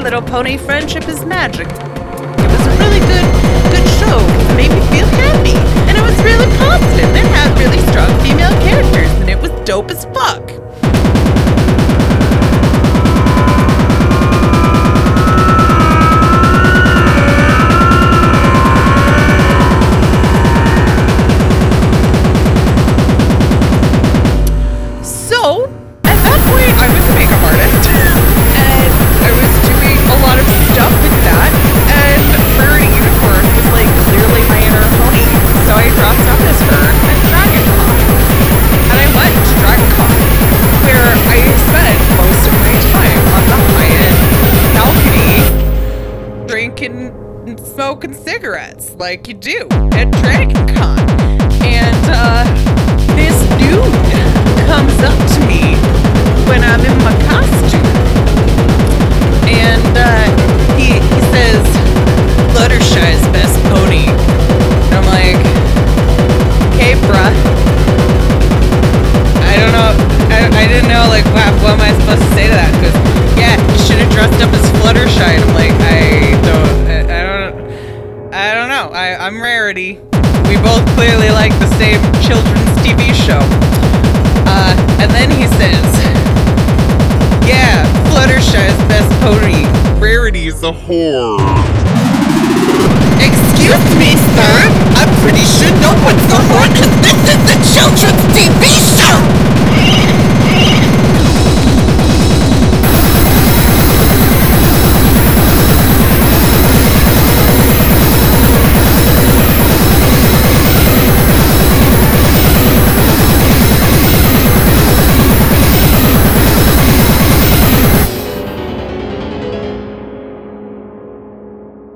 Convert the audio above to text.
Little Pony Friendship is Magic. It was a really good show. It made me feel happy. And it was really positive. It had really strong female characters, and it was dope as fuck. Smoking cigarettes like you do at Dragon Con. And this dude comes up to me when I'm in my costume. And he says, Fluttershy's best pony. And I'm like, hey bruh. I don't know. I didn't know, like, wow, what am I supposed to say to that? Because, yeah, you should have dressed up as Fluttershy. And I'm like, I don't know. I'm Rarity. We both clearly like the same children's TV show. And then he says, yeah, Fluttershy's best pony. Rarity's a whore. Excuse me, sir. I'm pretty sure no one